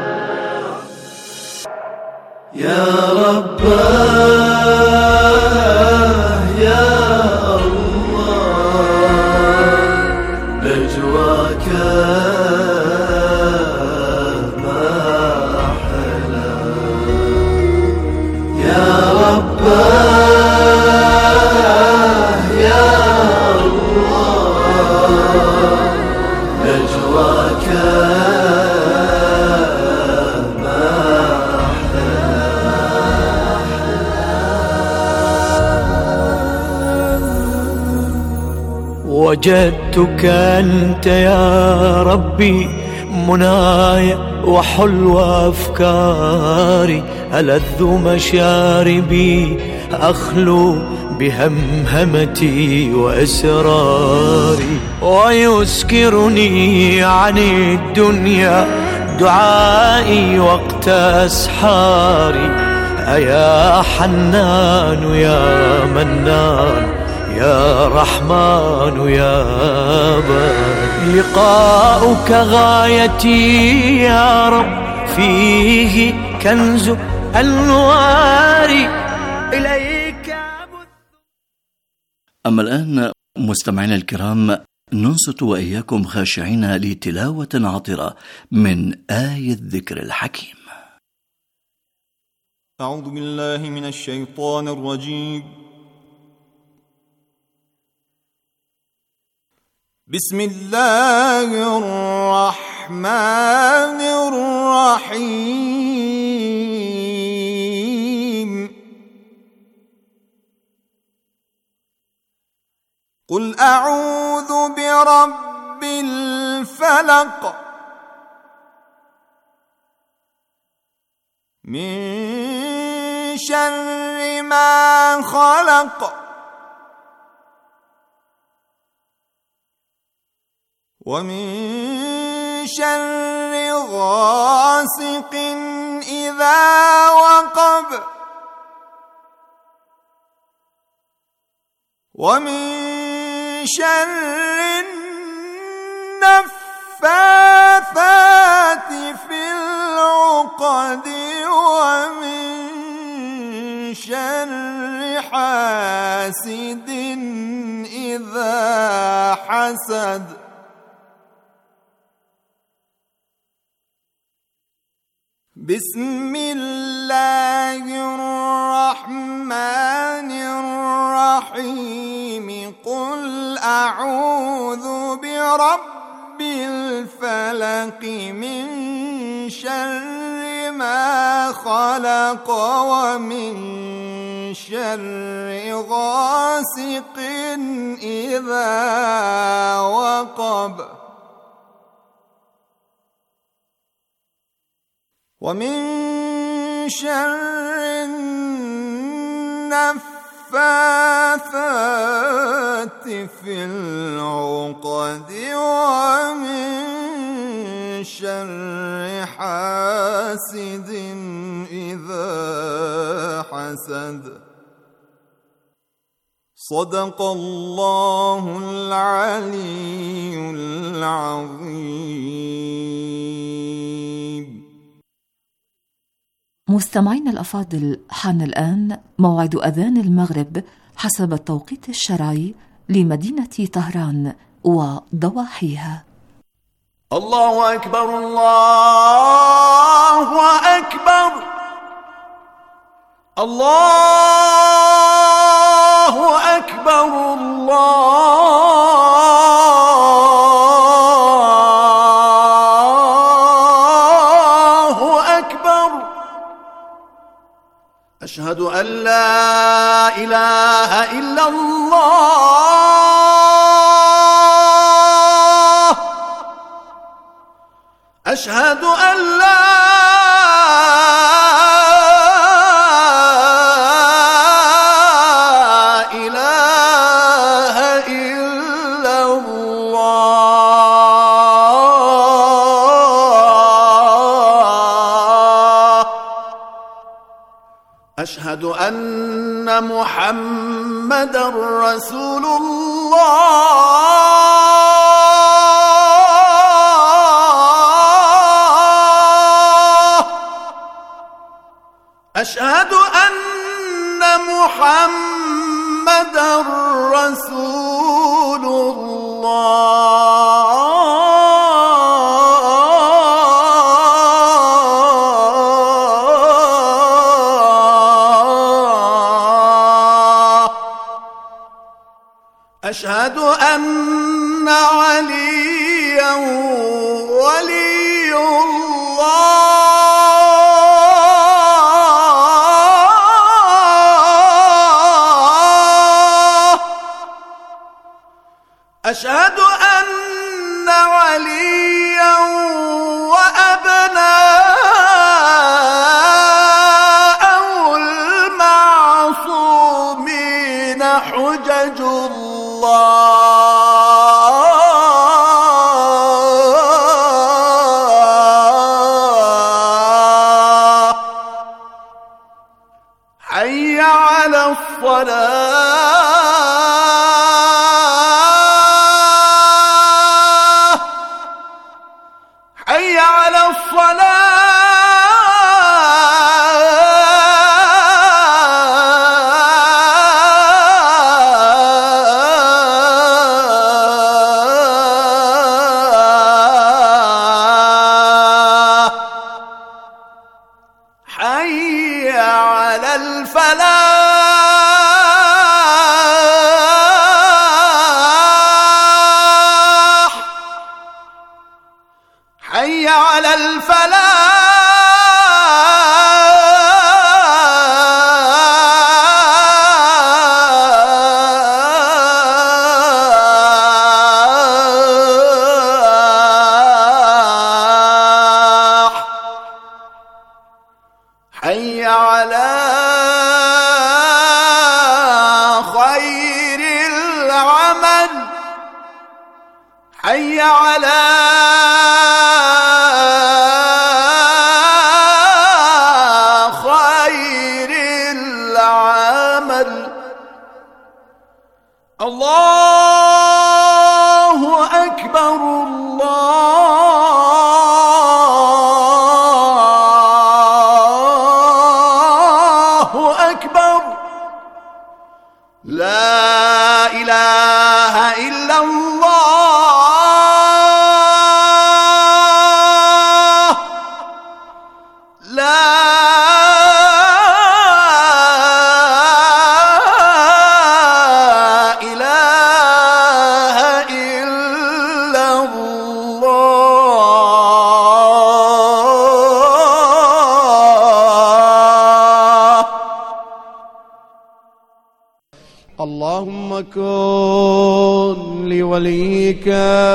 Speaker 7: يا رباه نجواك
Speaker 11: وجدتك أنت يا ربي مناي وحلو أفكاري، ألذ مشاربي أخلو بهمهمتي وأسراري، ويسكرني عن الدنيا دعائي وقت أسحاري. أيا حنان يا منان يا رحمن يا باري، لقاؤك غايتي يا رب، فيه كنز أنوار إليك.
Speaker 12: أما الآن مستمعينا الكرام ننصت وإياكم خاشعين لتلاوة عطرة من آية الذكر الحكيم.
Speaker 13: أعوذ بالله من الشيطان الرجيم. بسم الله الرحمن الرحيم. قل أعوذ برب الفلق من شر ما خلق ومن شر غاسق إذا وقب ومن شر النفاثات في العقد ومن شر حاسد إذا حسد. بسم الله الرحمن الرحيم. قل أعوذ برب الفلق من شر ما خلق ومن شر غاسق إذا وقب ومن شر النفاثات في العقد ومن شر حاسد إذا حسد. صدق الله العلي العظيم.
Speaker 8: مستمعينا الأفاضل، حان الآن موعد أذان المغرب حسب التوقيت الشرعي لمدينة طهران وضواحيها.
Speaker 11: الله أكبر الله أكبر الله أكبر الله أكبر. أشهد أن لا إله إلا الله أشهد أن لا إله إلا الله أشهد أن محمدًا رسول الله أشهد أن محمدًا رسول الله أشهد أن عليا ولي الله. أشهد أن عليا وأبناءه المعصومين حجج الله حي على الصلاة حي على الصلاة حي على الفلاح حي على الفلاح حي على خير العمل حي على خير العمل. الله أكبر الله أكبر لا إله إلا الله لا إله إلا الله.
Speaker 14: اللهم كن لوليك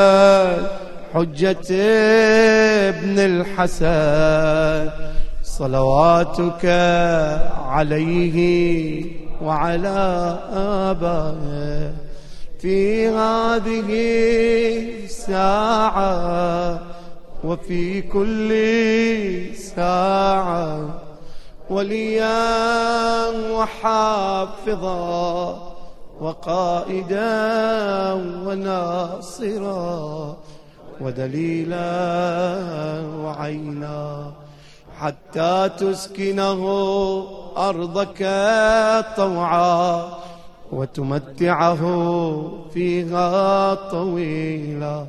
Speaker 14: حجة ابن الحسن صلواتك عليه وعلى آبائه في هذه الساعة وفي كل ساعة وليا وحافظا وقائدا وناصرا ودليلا وعينا حتى تسكنه أرضك طوعا وتمتعه فيها طويلا.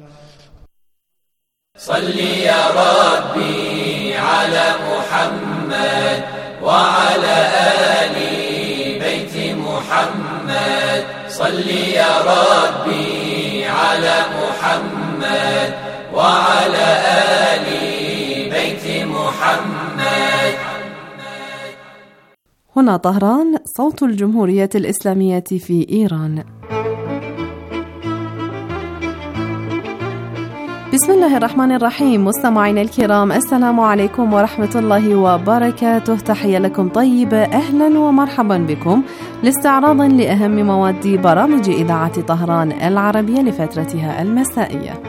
Speaker 7: صل يا ربي على محمد وعلى آل بيت محمد. صل يا ربي على محمد وعلى آل بيت محمد.
Speaker 15: هنا طهران، صوت الجمهورية الإسلامية في إيران. بسم الله الرحمن الرحيم. مستمعينا الكرام، السلام عليكم ورحمة الله وبركاته. تحية لكم طيبة، أهلا ومرحبا بكم لاستعراض لأهم مواد برامج إذاعة طهران العربية لفترتها المسائية.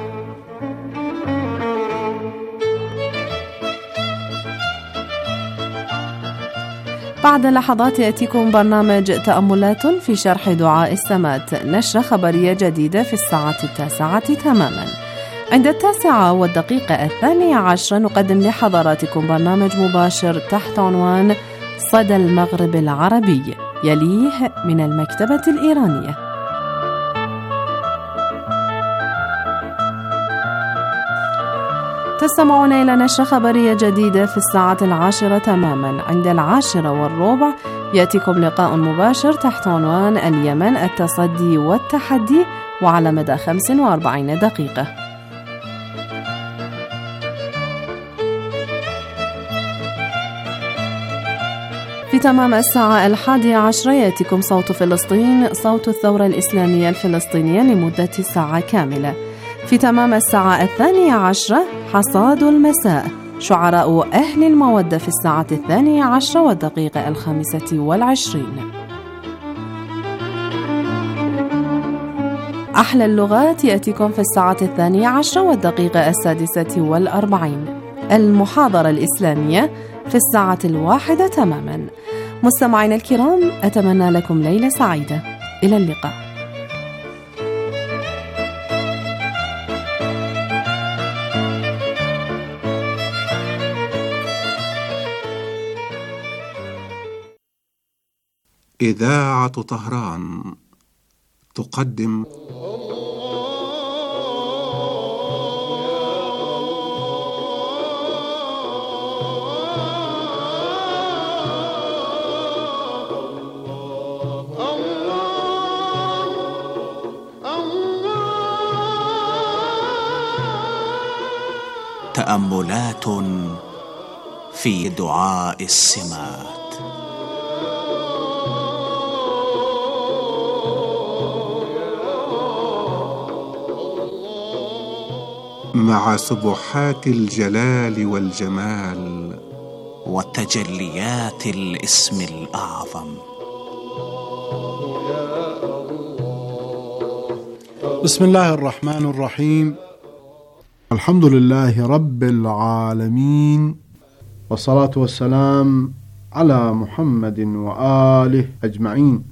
Speaker 15: بعد لحظات يأتيكم برنامج تأملات في شرح دعاء السمات، نشرة خبرية جديدة في الساعة التاسعة تماما. عند التاسعة والدقيقة الثانية عشر نقدم لحضراتكم برنامج مباشر تحت عنوان صدى المغرب العربي، يليه من المكتبة الإيرانية. تستمعون إلى نشرة خبرية جديدة في الساعة العاشرة تماما. عند العاشرة والربع يأتيكم لقاء مباشر تحت عنوان اليمن التصدي والتحدي وعلى مدى خمس وأربعين دقيقة. في تمام الساعة الحادية عشرة يأتيكم صوت فلسطين، صوت الثورة الإسلامية الفلسطينية لمدة ساعة كاملة. في تمام الساعة الثانية عشرة حصاد المساء، شعراء أهل المودة في الساعة الثانية عشرة والدقيقة الخامسة والعشرين. أحلى اللغات يأتيكم في الساعة الثانية عشرة والدقيقة السادسة والأربعين. المحاضرة الإسلامية في الساعة الواحدة تماما. مستمعين الكرام، أتمنى لكم ليلة سعيدة. إلى اللقاء.
Speaker 16: إذاعة طهران تقدم تأملات في دعاء السمات. مع سبحات الجلال والجمال وتجليات الاسم الأعظم.
Speaker 17: بسم الله الرحمن الرحيم. الحمد لله رب العالمين، والصلاة والسلام على محمد وآله أجمعين.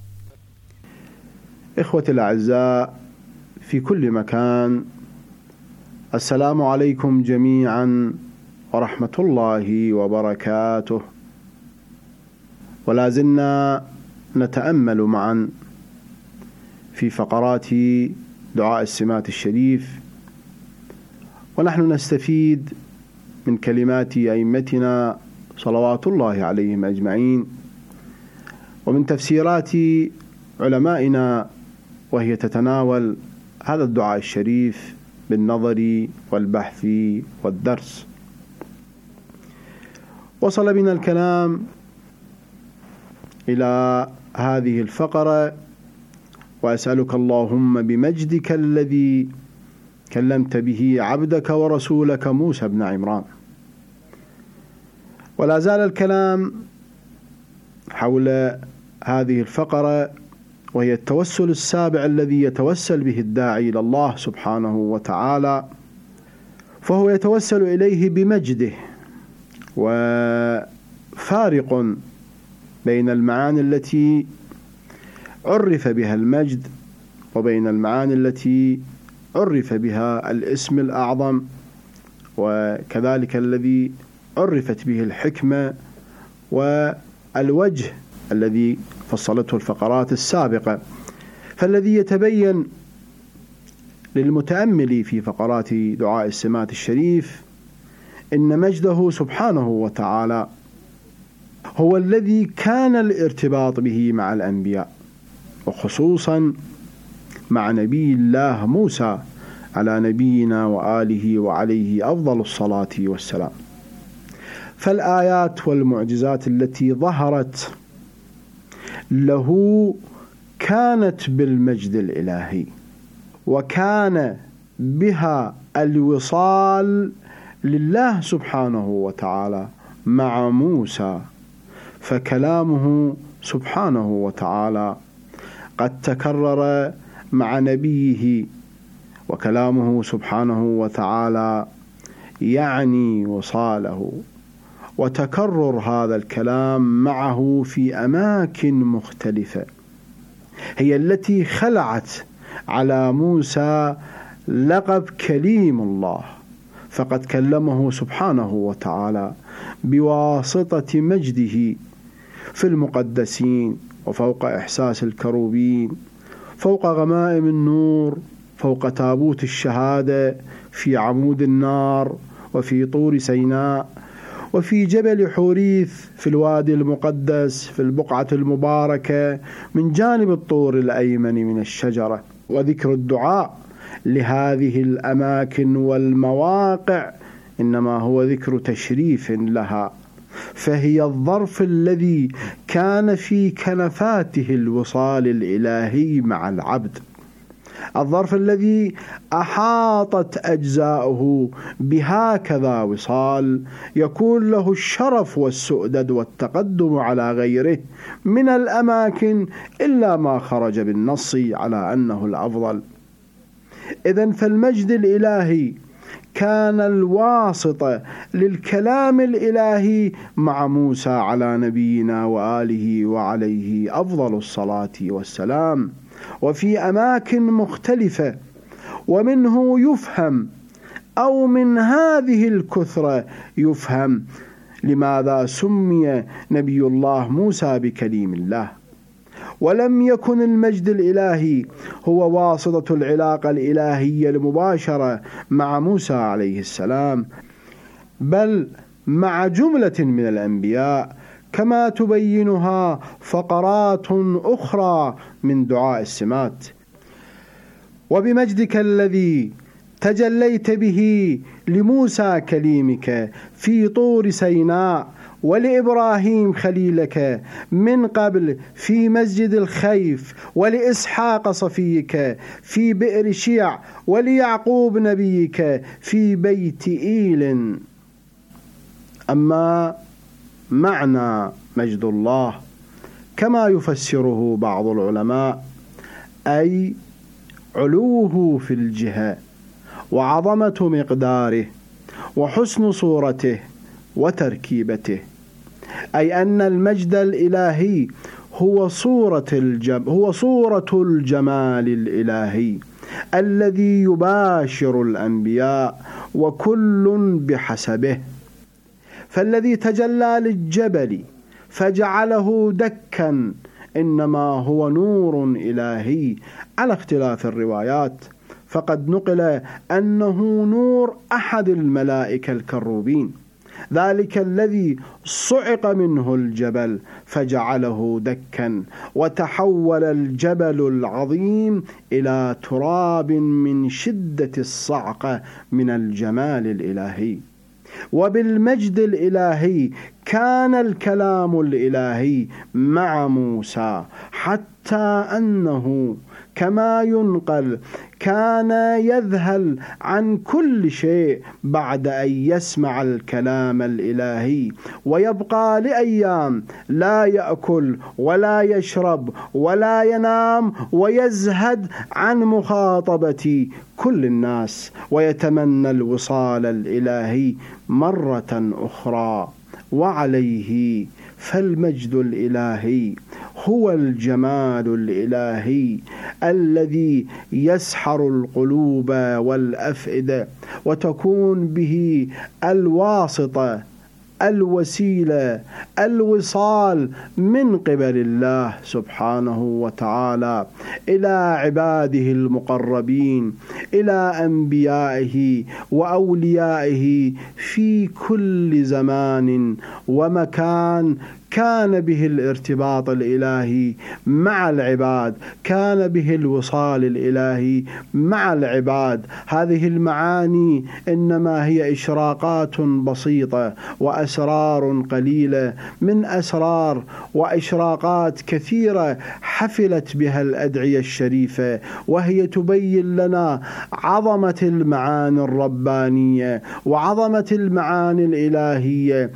Speaker 17: إخوتي الأعزاء في كل مكان، السلام عليكم جميعا ورحمة الله وبركاته. ولا زلنا نتأمل معا في فقرات دعاء السمات الشريف، ونحن نستفيد من كلمات أئمتنا صلوات الله عليهم أجمعين، ومن تفسيرات علمائنا، وهي تتناول هذا الدعاء الشريف بالنظر والبحث والدرس. وصل بنا الكلام إلى هذه الفقرة: وأسألك اللهم بمجدك الذي كلمت به عبدك ورسولك موسى بن عمران. ولا زال الكلام حول هذه الفقرة، وهي التوسل السابع الذي يتوسل به الداعي إلى الله سبحانه وتعالى، فهو يتوسل إليه بمجده. وفارق بين المعاني التي عرف بها المجد وبين المعاني التي عرف بها الاسم الأعظم، وكذلك الذي عرفت به الحكمة والوجه الذي فصلته الفقرات السابقة. فالذي يتبين للمتأمل في فقرات دعاء السمات الشريف إن مجده سبحانه وتعالى هو الذي كان الارتباط به مع الأنبياء، وخصوصا مع نبي الله موسى على نبينا وآله وعليه أفضل الصلاة والسلام. فالآيات والمعجزات التي ظهرت له كانت بالمجد الإلهي، وكان بها الوصال لله سبحانه وتعالى مع موسى. فكلامه سبحانه وتعالى قد تكرر مع نبيه، وكلامه سبحانه وتعالى يعني وصاله، وتكرر هذا الكلام معه في أماكن مختلفة هي التي خلعت على موسى لقب كليم الله، فقد كلمه سبحانه وتعالى بواسطة مجده في المقدسين، وفوق إحساس الكروبين، فوق غمائم النور، فوق تابوت الشهادة في عمود النار، وفي طور سيناء، وفي جبل حوريث في الوادي المقدس في البقعة المباركة من جانب الطور الأيمن من الشجرة. وذكر الدعاء لهذه الأماكن والمواقع إنما هو ذكر تشريف لها، فهي الظرف الذي كان في كنفاته الوصال الإلهي مع العبد، الظرف الذي أحاطت أجزاؤه بهكذا وصال يكون له الشرف والسؤدد والتقدم على غيره من الأماكن إلا ما خرج بالنص على أنه الأفضل. إذن فالمجد الإلهي كان الواسطة للكلام الإلهي مع موسى على نبينا وآله وعليه أفضل الصلاة والسلام، وفي أماكن مختلفة. ومنه يفهم أو من هذه الكثرة يفهم لماذا سمي نبي الله موسى بكليم الله. ولم يكن المجد الإلهي هو واسطة العلاقة الإلهية المباشرة مع موسى عليه السلام، بل مع جملة من الأنبياء كما تبينها فقرات أخرى من دعاء السمات. وبمجدك الذي تجليت به لموسى كليمك في طور سيناء، ولإبراهيم خليلك من قبل في مسجد الخيف، ولإسحاق صفيك في بئر شيع، وليعقوب نبيك في بيت إيل. أما معنى مجد الله كما يفسره بعض العلماء أي علوه في الجهة، وعظمة مقداره، وحسن صورته وتركيبته، أي أن المجد الإلهي هو صورة الجم هو صورة الجمال الإلهي الذي يباشر الأنبياء وكل بحسبه. فالذي تجلى للجبل فجعله دكا إنما هو نور إلهي على اختلاف الروايات، فقد نقل أنه نور أحد الملائكة الكروبين، ذلك الذي صعق منه الجبل فجعله دكا، وتحول الجبل العظيم إلى تراب من شدة الصعقة من الجمال الإلهي. وبالمجد الإلهي كان الكلام الإلهي مع موسى، حتى أنه كما ينقل كان يذهل عن كل شيء بعد أن يسمع الكلام الإلهي، ويبقى لأيام لا يأكل ولا يشرب ولا ينام، ويزهد عن مخاطبة كل الناس، ويتمنى الوصال الإلهي مرة أخرى. وعليه فالمجد الإلهي هو الجمال الإلهي الذي يسحر القلوب والأفئدة، وتكون به الواسطة الوسيلة الوصال من قبل الله سبحانه وتعالى إلى عباده المقربين، إلى أنبيائه وأوليائه في كل زمان ومكان. كان به الارتباط الإلهي مع العباد، كان به الوصال الإلهي مع العباد. هذه المعاني إنما هي إشراقات بسيطة وأسرار قليلة من أسرار وإشراقات كثيرة حفلت بها الأدعية الشريفة، وهي تبين لنا عظمة المعاني الربانية وعظمة المعاني الإلهية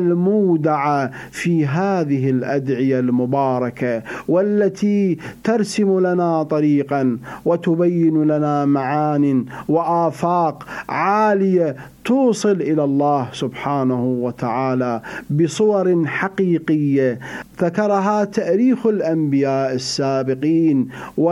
Speaker 17: المودعة في هذه الأدعية المباركة، والتي ترسم لنا طريقا وتبين لنا معان وآفاق عالية توصل إلى الله سبحانه وتعالى بصور حقيقية ذكرها تاريخ الأنبياء السابقين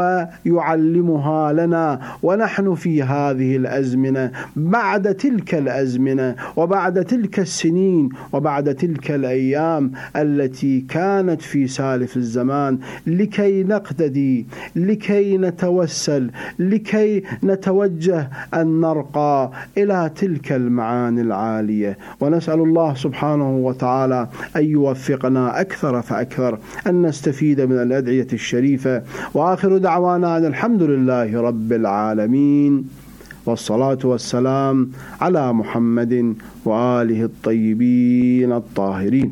Speaker 17: ويعلمها لنا، ونحن في هذه الأزمنة بعد تلك الأزمنة وبعد تلك السنين وبعد تلك الأيام التي كانت في سالف الزمان، لكي نقتدي، لكي نتوسل، لكي نتوجه أن نرقى إلى تلك المعاني العالية. ونسأل الله سبحانه وتعالى أن يوفقنا أكثر فأكثر أن نستفيد من الأدعية الشريفة. وآخر دعوانا أن الحمد لله رب العالمين، والصلاة والسلام على محمد وآله الطيبين الطاهرين.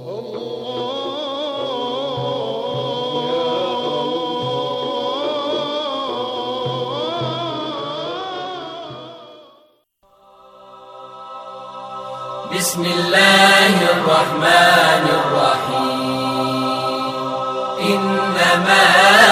Speaker 7: بسم الله الرحمن الرحيم. إنما